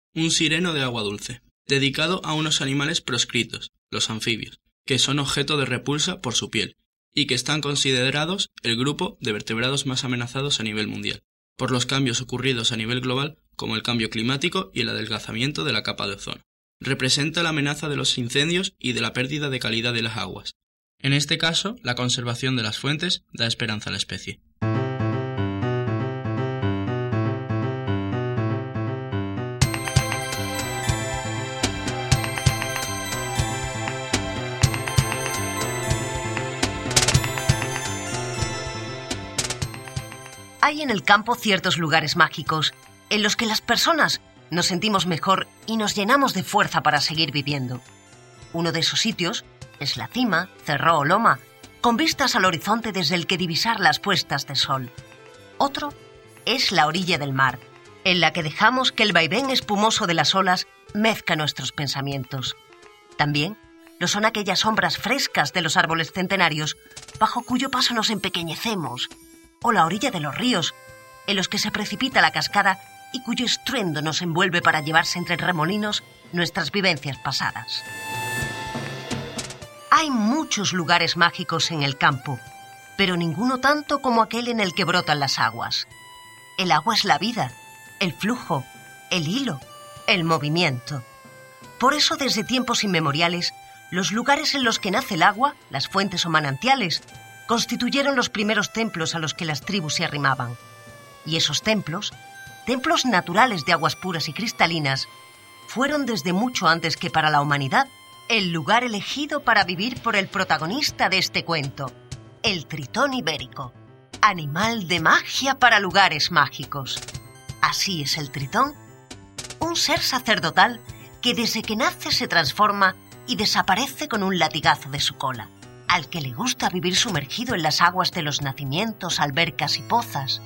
un sireno de agua dulce, dedicado a unos animales proscritos, los anfibios, que son objeto de repulsa por su piel, y que están considerados el grupo de vertebrados más amenazados a nivel mundial, por los cambios ocurridos a nivel global como el cambio climático y el adelgazamiento de la capa de ozono. Representa la amenaza de los incendios y de la pérdida de calidad de las aguas. En este caso, la conservación de las fuentes da esperanza a la especie. Hay en el campo ciertos lugares mágicos en los que las personas nos sentimos mejor y nos llenamos de fuerza para seguir viviendo. Uno de esos sitios es la cima, cerro o loma, con vistas al horizonte desde el que divisar las puestas de sol. Otro es la orilla del mar, en la que dejamos que el vaivén espumoso de las olas mezcla nuestros pensamientos. También lo son aquellas sombras frescas de los árboles centenarios, bajo cuyo paso nos empequeñecemos, o la orilla de los ríos, en los que se precipita la cascada y cuyo estruendo nos envuelve para llevarse entre remolinos nuestras vivencias pasadas. Hay muchos lugares mágicos en el campo, pero ninguno tanto como aquel en el que brotan las aguas. El agua es la vida, el flujo, el hilo, el movimiento. Por eso, desde tiempos inmemoriales, los lugares en los que nace el agua, las fuentes o manantiales, constituyeron los primeros templos a los que las tribus se arrimaban. Y esos templos naturales de aguas puras y cristalinas, fueron desde mucho antes que para la humanidad el lugar elegido para vivir por el protagonista de este cuento, el tritón ibérico, animal de magia para lugares mágicos. Así es el tritón, un ser sacerdotal que desde que nace se transforma y desaparece con un latigazo de su cola, al que le gusta vivir sumergido en las aguas de los nacimientos, albercas y pozas.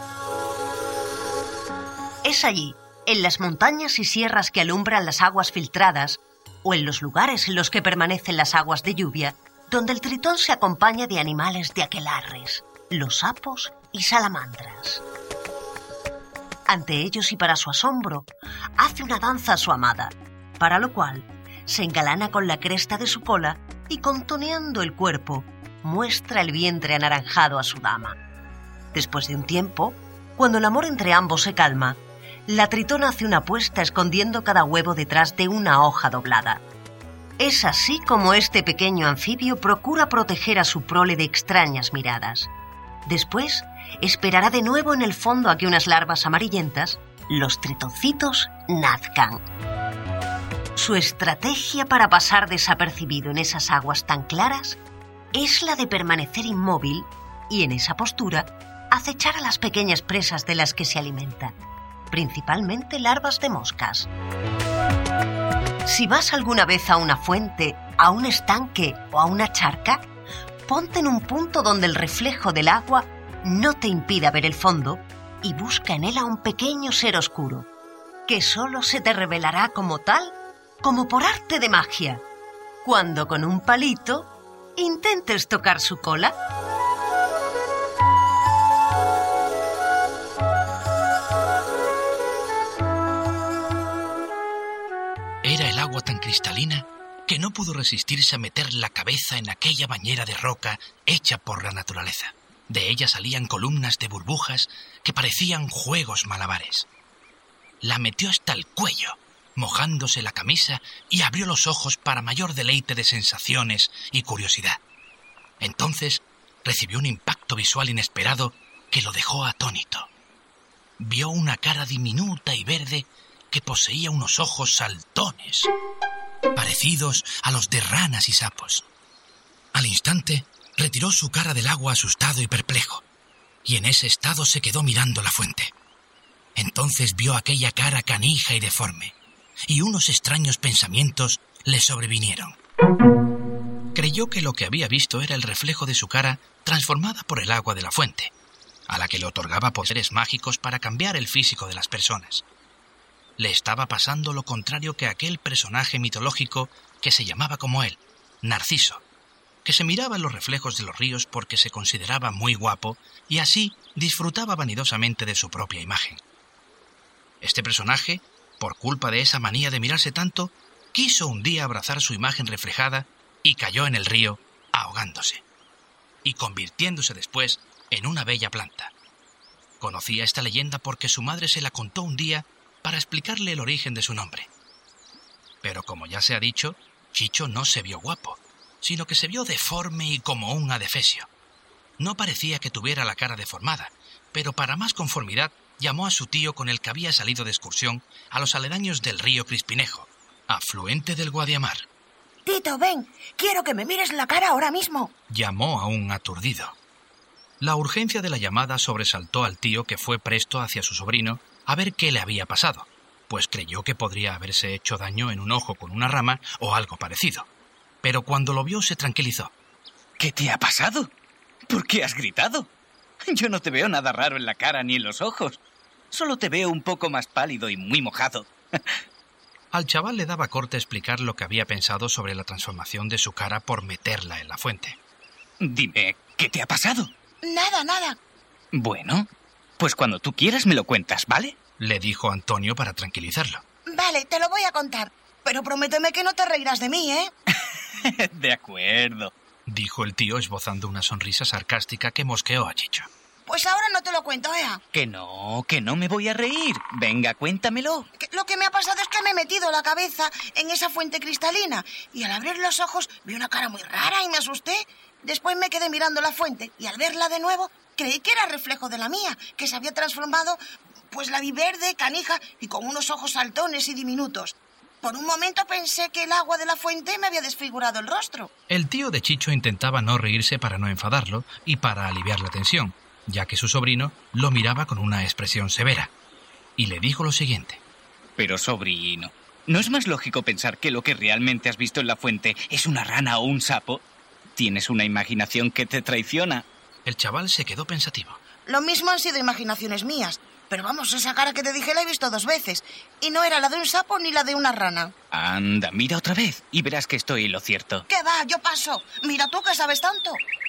Es allí, en las montañas y sierras que alumbran las aguas filtradas, o en los lugares en los que permanecen las aguas de lluvia, donde el tritón se acompaña de animales de aquelarres, los sapos y salamandras. Ante ellos y para su asombro, hace una danza a su amada, para lo cual se engalana con la cresta de su cola y contoneando el cuerpo, muestra el vientre anaranjado a su dama. Después de un tiempo, cuando el amor entre ambos se calma, la tritona hace una apuesta escondiendo cada huevo detrás de una hoja doblada. Es así como este pequeño anfibio procura proteger a su prole de extrañas miradas. Después, esperará de nuevo en el fondo a que unas larvas amarillentas, los tritoncitos, nazcan. Su estrategia para pasar desapercibido en esas aguas tan claras es la de permanecer inmóvil y en esa postura acechar a las pequeñas presas de las que se alimenta, principalmente larvas de moscas. Si vas alguna vez a una fuente, a un estanque o a una charca, ponte en un punto donde el reflejo del agua no te impida ver el fondo y busca en él a un pequeño ser oscuro, que solo se te revelará como tal, como por arte de magia, cuando con un palito intentes tocar su cola. Era el agua tan cristalina que no pudo resistirse a meter la cabeza en aquella bañera de roca hecha por la naturaleza. De ella salían columnas de burbujas que parecían juegos malabares. La metió hasta el cuello, mojándose la camisa, y abrió los ojos para mayor deleite de sensaciones y curiosidad. Entonces recibió un impacto visual inesperado que lo dejó atónito. Vio una cara diminuta y verde que poseía unos ojos saltones, parecidos a los de ranas y sapos. Al instante, retiró su cara del agua asustado y perplejo, y en ese estado se quedó mirando la fuente. Entonces vio aquella cara canija y deforme, y unos extraños pensamientos le sobrevinieron. Creyó que lo que había visto era el reflejo de su cara transformada por el agua de la fuente, a la que le otorgaba poderes mágicos para cambiar el físico de las personas. Le estaba pasando lo contrario que aquel personaje mitológico que se llamaba como él, Narciso, que se miraba en los reflejos de los ríos porque se consideraba muy guapo y así disfrutaba vanidosamente de su propia imagen. Este personaje Por culpa de esa manía de mirarse tanto, quiso un día abrazar su imagen reflejada y cayó en el río ahogándose y convirtiéndose después en una bella planta. Conocía esta leyenda porque su madre se la contó un día para explicarle el origen de su nombre. Pero como ya se ha dicho, Chicho no se vio guapo, sino que se vio deforme y como un adefesio. No parecía que tuviera la cara deformada, pero para más conformidad llamó a su tío con el que había salido de excursión a los aledaños del río Crispinejo, afluente del Guadiamar. Tito, ven, quiero que me mires la cara ahora mismo. Llamó a un aturdido. La urgencia de la llamada sobresaltó al tío, que fue presto hacia su sobrino a ver qué le había pasado, pues creyó que podría haberse hecho daño en un ojo con una rama o algo parecido. Pero cuando lo vio se tranquilizó. ¿Qué te ha pasado? ¿Por qué has gritado? Yo no te veo nada raro en la cara ni en los ojos. Solo te veo un poco más pálido y muy mojado. Al chaval le daba corte explicar lo que había pensado sobre la transformación de su cara por meterla en la fuente. Dime, ¿qué te ha pasado? Nada. Bueno, pues cuando tú quieras me lo cuentas, ¿vale? Le dijo Antonio para tranquilizarlo. Vale, te lo voy a contar. Pero prométeme que no te reirás de mí, ¿eh? De acuerdo, dijo el tío esbozando una sonrisa sarcástica que mosqueó a Chicho. Pues ahora no te lo cuento, Ea. Que no me voy a reír. Venga, cuéntamelo. Lo que me ha pasado es que me he metido la cabeza en esa fuente cristalina y al abrir los ojos vi una cara muy rara y me asusté. Después me quedé mirando la fuente y al verla de nuevo creí que era reflejo de la mía, que se había transformado, pues la vi verde, canija y con unos ojos saltones y diminutos. Por un momento pensé que el agua de la fuente me había desfigurado el rostro. El tío de Chicho intentaba no reírse para no enfadarlo y para aliviar la tensión, ya que su sobrino lo miraba con una expresión severa, y le dijo lo siguiente. Pero, sobrino, ¿no es más lógico pensar que lo que realmente has visto en la fuente es una rana o un sapo? ¿Tienes una imaginación que te traiciona? El chaval se quedó pensativo. Lo mismo han sido imaginaciones mías, pero vamos, esa cara que te dije la he visto 2 veces, y no era la de un sapo ni la de una rana. Anda, mira otra vez y verás que estoy en lo cierto. ¿Qué va? Yo paso. Mira tú que sabes tanto.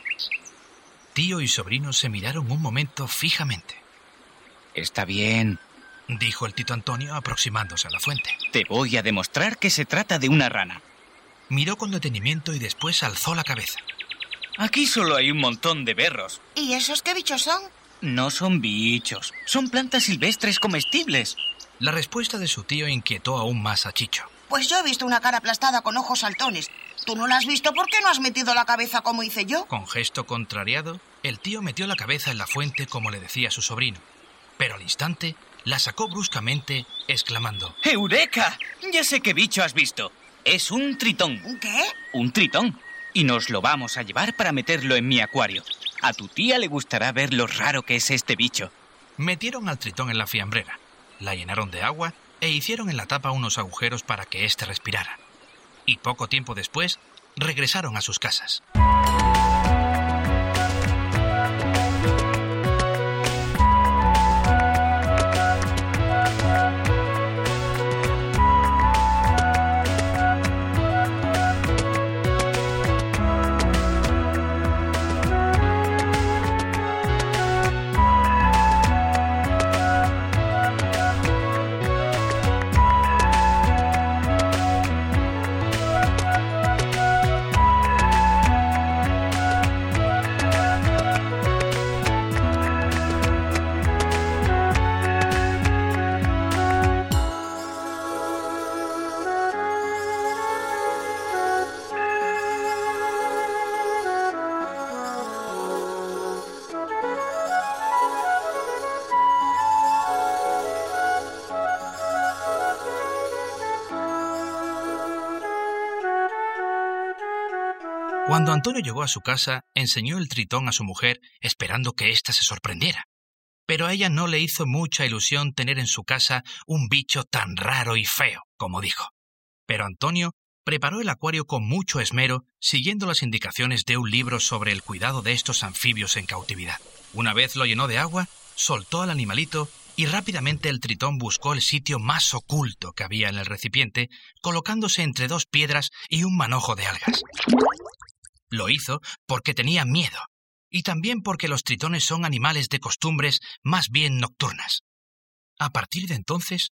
Tío y sobrino se miraron un momento fijamente. Está bien, dijo el Tito Antonio aproximándose a la fuente. Te voy a demostrar que se trata de una rana. Miró con detenimiento y después alzó la cabeza. Aquí solo hay un montón de berros. ¿Y esos qué bichos son? No son bichos, son plantas silvestres comestibles. La respuesta de su tío inquietó aún más a Chicho. Pues yo he visto una cara aplastada con ojos saltones. ¿Tú no la has visto? ¿Por qué no has metido la cabeza como hice yo? Con gesto contrariado, el tío metió la cabeza en la fuente como le decía su sobrino. Pero al instante la sacó bruscamente, exclamando: ¡Eureka! Ya sé qué bicho has visto. Es un tritón. ¿Qué? Un tritón. Y nos lo vamos a llevar para meterlo en mi acuario. A tu tía le gustará ver lo raro que es este bicho. Metieron al tritón en la fiambrera, la llenaron de agua e hicieron en la tapa unos agujeros para que éste respirara. Y poco tiempo después regresaron a sus casas. Cuando Antonio llegó a su casa, enseñó el tritón a su mujer, esperando que ésta se sorprendiera. Pero a ella no le hizo mucha ilusión tener en su casa un bicho tan raro y feo, como dijo. Pero Antonio preparó el acuario con mucho esmero, siguiendo las indicaciones de un libro sobre el cuidado de estos anfibios en cautividad. Una vez lo llenó de agua, soltó al animalito y rápidamente el tritón buscó el sitio más oculto que había en el recipiente, colocándose entre 2 piedras y un manojo de algas. Lo hizo porque tenía miedo, y también porque los tritones son animales de costumbres más bien nocturnas. A partir de entonces,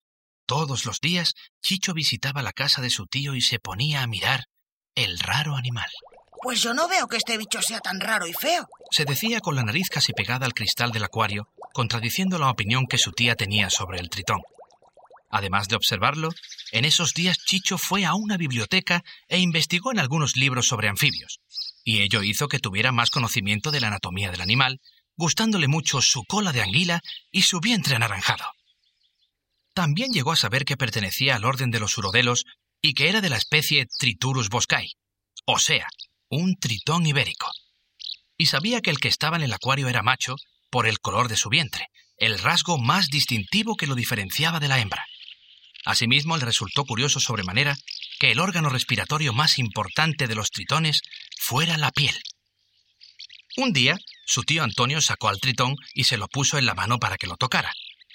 todos los días, Chicho visitaba la casa de su tío y se ponía a mirar el raro animal. Pues yo no veo que este bicho sea tan raro y feo. Se decía con la nariz casi pegada al cristal del acuario, contradiciendo la opinión que su tía tenía sobre el tritón. Además de observarlo, en esos días Chicho fue a una biblioteca e investigó en algunos libros sobre anfibios, y ello hizo que tuviera más conocimiento de la anatomía del animal, gustándole mucho su cola de anguila y su vientre anaranjado. También llegó a saber que pertenecía al orden de los urodelos y que era de la especie Triturus boscae, o sea, un tritón ibérico. Y sabía que el que estaba en el acuario era macho por el color de su vientre, el rasgo más distintivo que lo diferenciaba de la hembra. Asimismo, le resultó curioso sobremanera que el órgano respiratorio más importante de los tritones fuera la piel. Un día, su tío Antonio sacó al tritón y se lo puso en la mano para que lo tocara.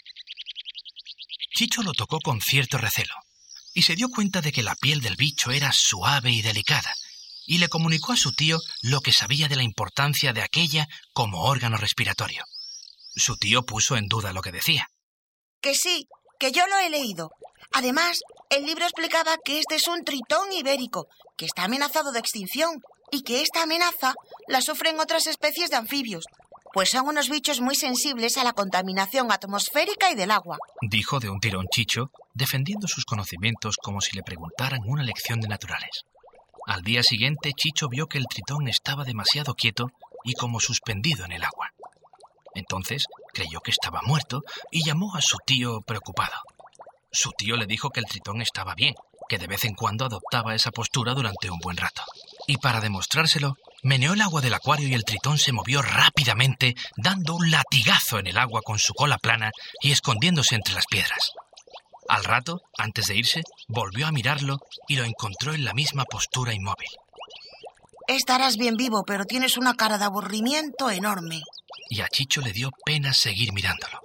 Chicho lo tocó con cierto recelo y se dio cuenta de que la piel del bicho era suave y delicada, y le comunicó a su tío lo que sabía de la importancia de aquella como órgano respiratorio. Su tío puso en duda lo que decía. Que sí, que yo lo he leído. Además, el libro explicaba que este es un tritón ibérico, que está amenazado de extinción, y que esta amenaza la sufren otras especies de anfibios, pues son unos bichos muy sensibles a la contaminación atmosférica y del agua. Dijo de un tirón Chicho, defendiendo sus conocimientos como si le preguntaran una lección de naturales. Al día siguiente, Chicho vio que el tritón estaba demasiado quieto y como suspendido en el agua. Entonces creyó que estaba muerto y llamó a su tío preocupado. Su tío le dijo que el tritón estaba bien, que de vez en cuando adoptaba esa postura durante un buen rato. Y para demostrárselo, meneó el agua del acuario y el tritón se movió rápidamente, dando un latigazo en el agua con su cola plana y escondiéndose entre las piedras. Al rato, antes de irse, volvió a mirarlo y lo encontró en la misma postura inmóvil. Estarás bien vivo, pero tienes una cara de aburrimiento enorme. Y a Chicho le dio pena seguir mirándolo.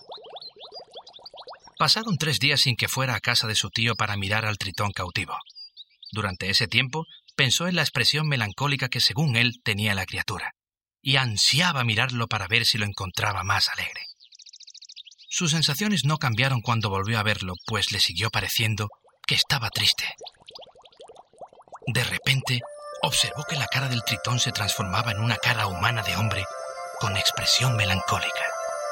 Pasaron 3 días sin que fuera a casa de su tío para mirar al tritón cautivo. Durante ese tiempo, pensó en la expresión melancólica que según él tenía la criatura, y ansiaba mirarlo para ver si lo encontraba más alegre. Sus sensaciones no cambiaron cuando volvió a verlo, pues le siguió pareciendo que estaba triste. De repente, observó que la cara del tritón se transformaba en una cara humana de hombre con expresión melancólica.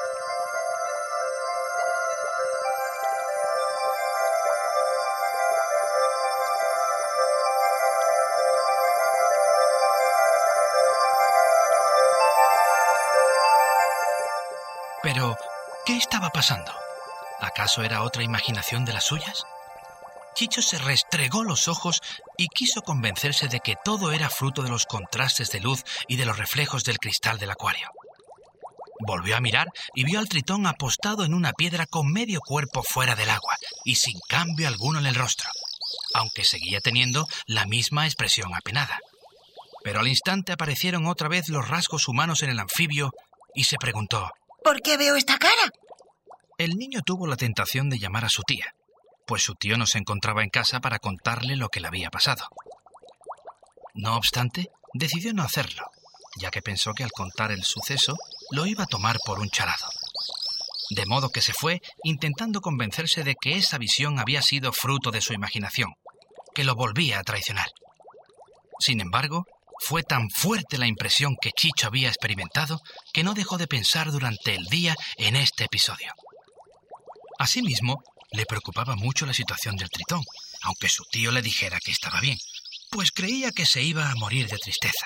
Pero, ¿qué estaba pasando? ¿Acaso era otra imaginación de las suyas? Chicho se restregó los ojos y quiso convencerse de que todo era fruto de los contrastes de luz y de los reflejos del cristal del acuario. Volvió a mirar y vio al tritón apostado en una piedra con medio cuerpo fuera del agua y sin cambio alguno en el rostro, aunque seguía teniendo la misma expresión apenada. Pero al instante aparecieron otra vez los rasgos humanos en el anfibio y se preguntó: ¿por qué veo esta cara? El niño tuvo la tentación de llamar a su tía, pues su tío no se encontraba en casa para contarle lo que le había pasado. No obstante, decidió no hacerlo, ya que pensó que al contar el suceso lo iba a tomar por un charado. De modo que se fue intentando convencerse de que esa visión había sido fruto de su imaginación, que lo volvía a traicionar. Sin embargo, fue tan fuerte la impresión que Chicho había experimentado que no dejó de pensar durante el día en este episodio. Asimismo, le preocupaba mucho la situación del tritón, aunque su tío le dijera que estaba bien, pues creía que se iba a morir de tristeza.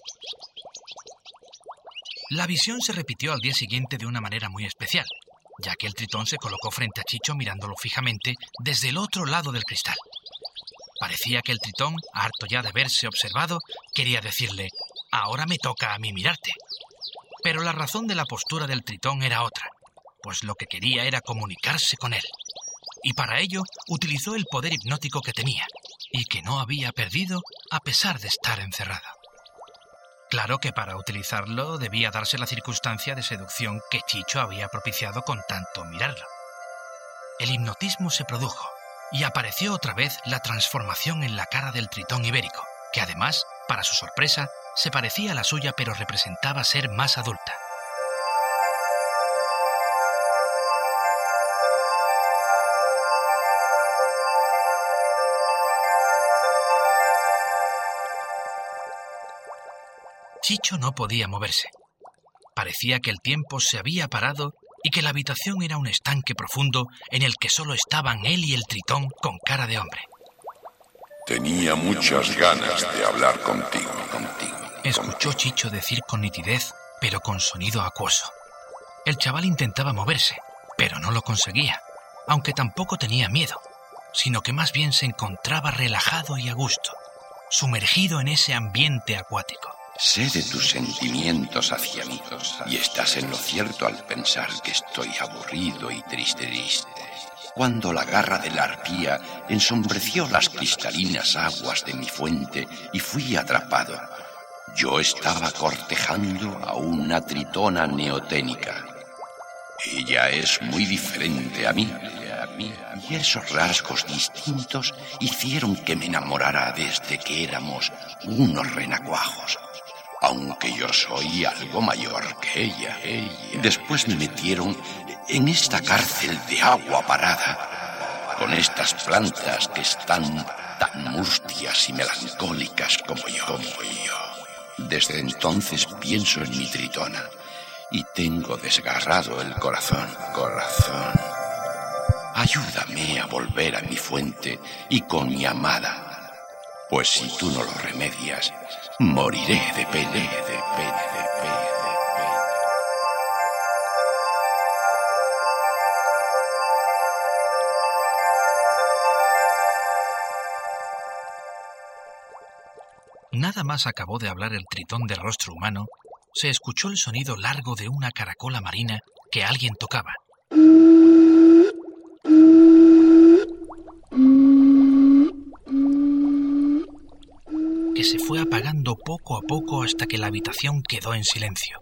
La visión se repitió al día siguiente de una manera muy especial, ya que el tritón se colocó frente a Chicho mirándolo fijamente desde el otro lado del cristal. Parecía que el tritón, harto ya de verse observado, quería decirle: ahora me toca a mí mirarte. Pero la razón de la postura del tritón era otra, pues lo que quería era comunicarse con él. Y para ello utilizó el poder hipnótico que tenía, y que no había perdido a pesar de estar encerrado. Claro que para utilizarlo debía darse la circunstancia de seducción que Chicho había propiciado con tanto mirarlo. El hipnotismo se produjo, y apareció otra vez la transformación en la cara del tritón ibérico, que además, para su sorpresa, se parecía a la suya pero representaba ser más adulta. Chicho no podía moverse. Parecía que el tiempo se había parado y que la habitación era un estanque profundo en el que solo estaban él y el tritón con cara de hombre. Tenía muchas ganas de hablar contigo. Escuchó Chicho decir con nitidez, pero con sonido acuoso. El chaval intentaba moverse, pero no lo conseguía, aunque tampoco tenía miedo, sino que más bien se encontraba relajado y a gusto, sumergido en ese ambiente acuático. Sé de tus sentimientos hacia mí, y estás en lo cierto al pensar que estoy aburrido y triste. Cuando la garra de la arpía ensombreció las cristalinas aguas de mi fuente y fui atrapado, yo estaba cortejando a una tritona neoténica. Ella es muy diferente a mí, y esos rasgos distintos hicieron que me enamorara desde que éramos unos renacuajos. Aunque yo soy algo mayor que ella. Después me metieron en esta cárcel de agua parada, con estas plantas que están tan mustias y melancólicas como yo. Desde entonces pienso en mi tritona y tengo desgarrado el corazón. Ayúdame a volver a mi fuente y con mi amada, pues si tú no lo remedias, moriré de pena. Nada más acabó de hablar el tritón de rostro humano, se escuchó el sonido largo de una caracola marina que alguien tocaba. Que se fue apagando poco a poco hasta que la habitación quedó en silencio.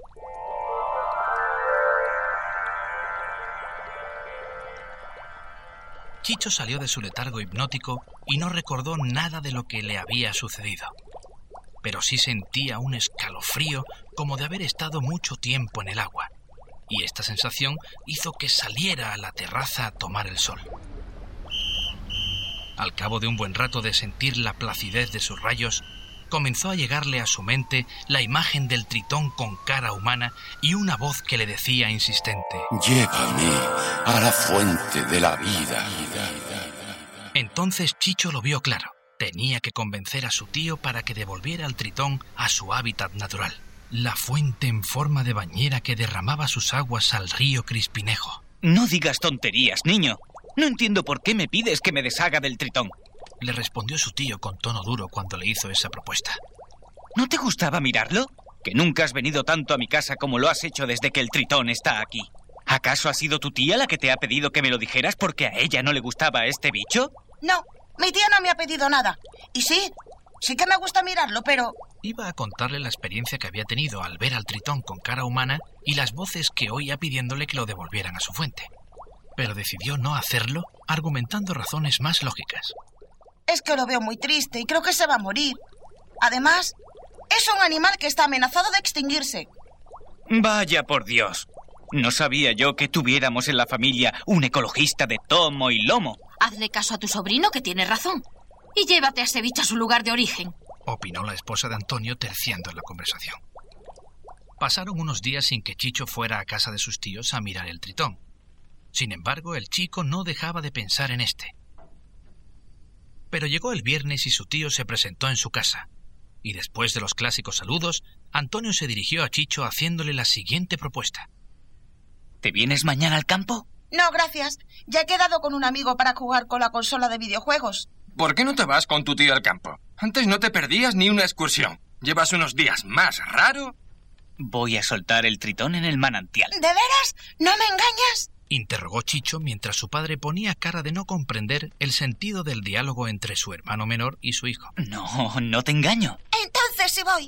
Chicho salió de su letargo hipnótico y no recordó nada de lo que le había sucedido. Pero sí sentía un escalofrío como de haber estado mucho tiempo en el agua, y esta sensación hizo que saliera a la terraza a tomar el sol. Al cabo de un buen rato de sentir la placidez de sus rayos, comenzó a llegarle a su mente la imagen del tritón con cara humana y una voz que le decía insistente: Llévame a la fuente de la vida. Entonces Chicho lo vio claro. Tenía que convencer a su tío para que devolviera al tritón a su hábitat natural, la fuente en forma de bañera que derramaba sus aguas al río Crispinejo. No digas tonterías, niño. No entiendo por qué me pides que me deshaga del tritón. Le respondió su tío con tono duro cuando le hizo esa propuesta. ¿No te gustaba mirarlo? Que nunca has venido tanto a mi casa como lo has hecho desde que el tritón está aquí. ¿Acaso ha sido tu tía la que te ha pedido que me lo dijeras porque a ella no le gustaba este bicho? No, mi tía no me ha pedido nada. Y sí que me gusta mirarlo, pero... Iba a contarle la experiencia que había tenido al ver al tritón con cara humana y las voces que oía pidiéndole que lo devolvieran a su fuente. Pero decidió no hacerlo, argumentando razones más lógicas. Es que lo veo muy triste y creo que se va a morir. Además, es un animal que está amenazado de extinguirse. Vaya por Dios. No sabía yo que tuviéramos en la familia un ecologista de tomo y lomo. Hazle caso a tu sobrino, que tiene razón. Y llévate a ese bicho a su lugar de origen, opinó la esposa de Antonio, terciando en la conversación. Pasaron unos días sin que Chicho fuera a casa de sus tíos a mirar el tritón. Sin embargo, el chico no dejaba de pensar en este. Pero llegó el viernes y su tío se presentó en su casa. Y después de los clásicos saludos, Antonio se dirigió a Chicho haciéndole la siguiente propuesta. ¿Te vienes mañana al campo? No, gracias. Ya he quedado con un amigo para jugar con la consola de videojuegos. ¿Por qué no te vas con tu tío al campo? Antes no te perdías ni una excursión. ¿Llevas unos días más raro? Voy a soltar el tritón en el manantial. ¿De veras? ¿No me engañas? Interrogó Chicho mientras su padre ponía cara de no comprender el sentido del diálogo entre su hermano menor y su hijo. No te engaño. Entonces sí voy.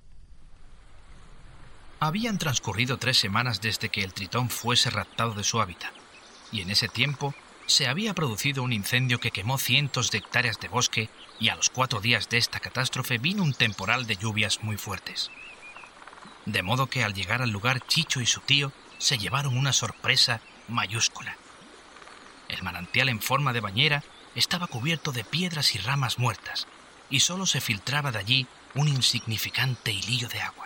Habían transcurrido 3 semanas desde que el tritón fuese raptado de su hábitat, y en ese tiempo se había producido un incendio que quemó cientos de hectáreas de bosque, y a los 4 días de esta catástrofe vino un temporal de lluvias muy fuertes. De modo que al llegar al lugar, Chicho y su tío se llevaron una sorpresa mayúscula. El manantial en forma de bañera estaba cubierto de piedras y ramas muertas, y solo se filtraba de allí un insignificante hilillo de agua.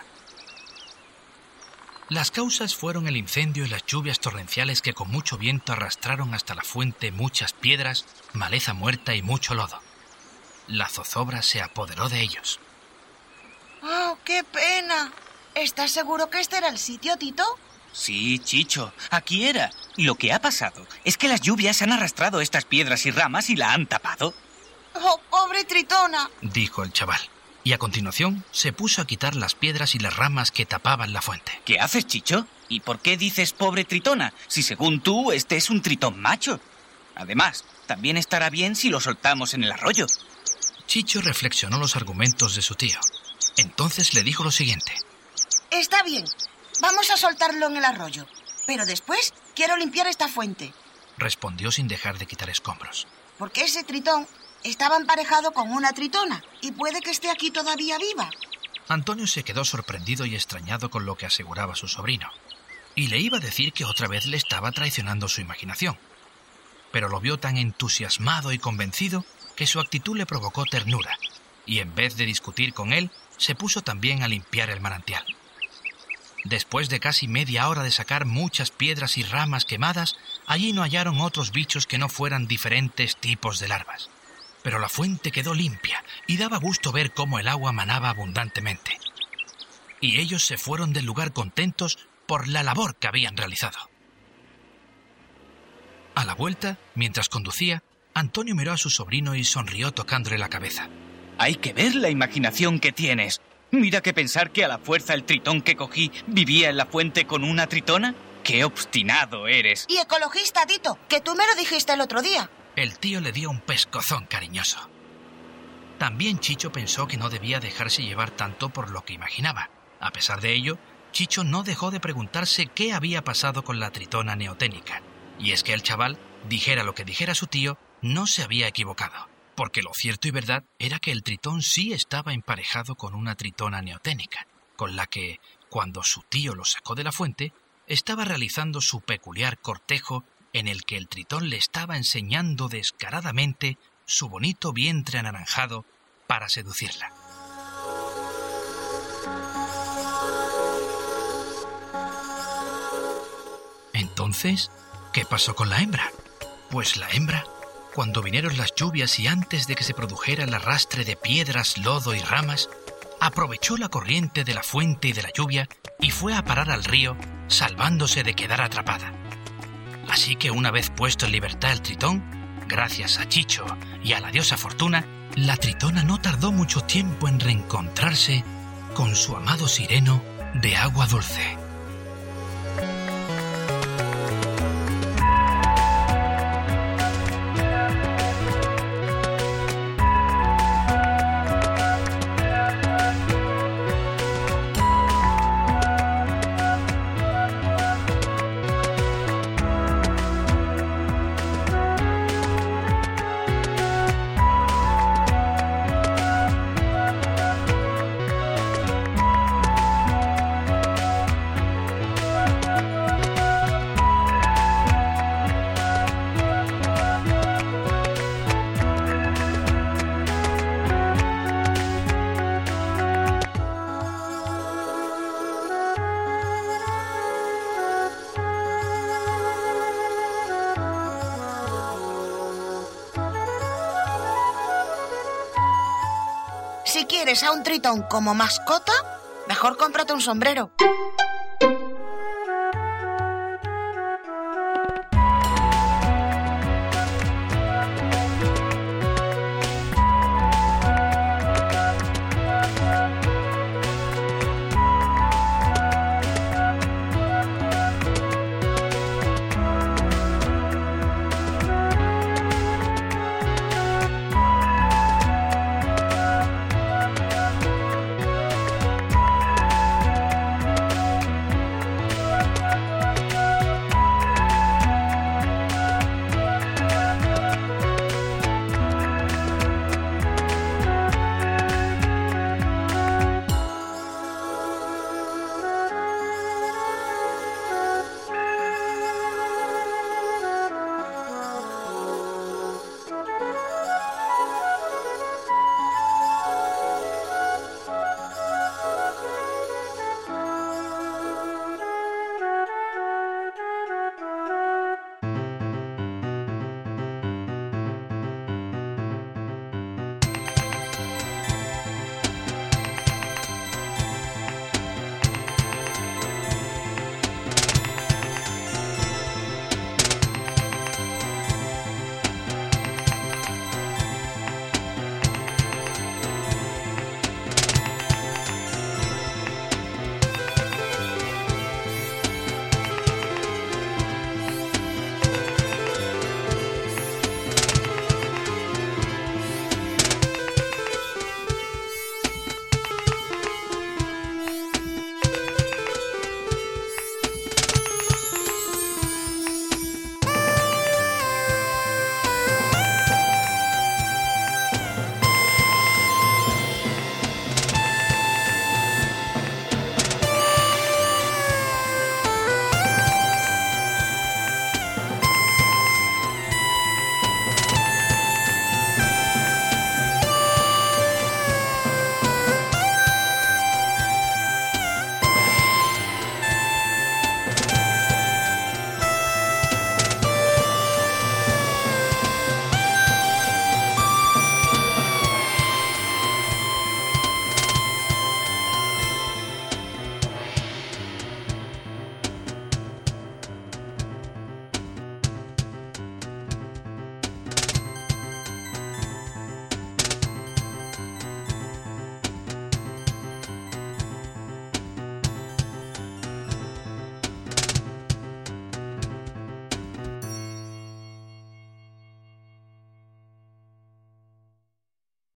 Las causas fueron el incendio y las lluvias torrenciales que con mucho viento arrastraron hasta la fuente muchas piedras, maleza muerta y mucho lodo. La zozobra se apoderó de ellos. ¡Oh, qué pena! ¿Estás seguro que este era el sitio, Tito? Sí, Chicho, aquí era. Y lo que ha pasado es que las lluvias han arrastrado estas piedras y ramas y la han tapado. ¡Oh, pobre Tritona!, dijo el chaval. Y a continuación se puso a quitar las piedras y las ramas que tapaban la fuente. ¿Qué haces, Chicho? ¿Y por qué dices pobre Tritona, si según tú este es un tritón macho? Además, también estará bien si lo soltamos en el arroyo. Chicho reflexionó los argumentos de su tío. Entonces le dijo lo siguiente. Está bien, vamos a soltarlo en el arroyo. Pero después quiero limpiar esta fuente. Respondió sin dejar de quitar escombros. Porque ese tritón estaba emparejado con una tritona y puede que esté aquí todavía viva. Antonio se quedó sorprendido y extrañado con lo que aseguraba su sobrino. Y le iba a decir que otra vez le estaba traicionando su imaginación. Pero lo vio tan entusiasmado y convencido que su actitud le provocó ternura. Y en vez de discutir con él, se puso también a limpiar el manantial. Después de casi media hora de sacar muchas piedras y ramas quemadas, allí no hallaron otros bichos que no fueran diferentes tipos de larvas. Pero la fuente quedó limpia y daba gusto ver cómo el agua manaba abundantemente. Y ellos se fueron del lugar contentos por la labor que habían realizado. A la vuelta, mientras conducía, Antonio miró a su sobrino y sonrió tocándole la cabeza. Hay que ver la imaginación que tienes. Mira que pensar que a la fuerza el tritón que cogí vivía en la fuente con una tritona. ¡Qué obstinado eres! Y ecologista, Tito, que tú me lo dijiste el otro día. El tío le dio un pescozón cariñoso. También Chicho pensó que no debía dejarse llevar tanto por lo que imaginaba. A pesar de ello, Chicho no dejó de preguntarse qué había pasado con la tritona neoténica. Y es que el chaval, dijera lo que dijera su tío, no se había equivocado. Porque lo cierto y verdad era que el tritón sí estaba emparejado con una tritona neoténica, con la que, cuando su tío lo sacó de la fuente, estaba realizando su peculiar cortejo en el que el tritón le estaba enseñando descaradamente su bonito vientre anaranjado para seducirla. Entonces, ¿qué pasó con la hembra? Pues la hembra, cuando vinieron las lluvias y antes de que se produjera el arrastre de piedras, lodo y ramas, aprovechó la corriente de la fuente y de la lluvia y fue a parar al río, salvándose de quedar atrapada. Así que una vez puesto en libertad el tritón, gracias a Chicho y a la diosa Fortuna, la tritona no tardó mucho tiempo en reencontrarse con su amado sireno de agua dulce. Si quieres a un tritón como mascota, mejor cómprate un sombrero.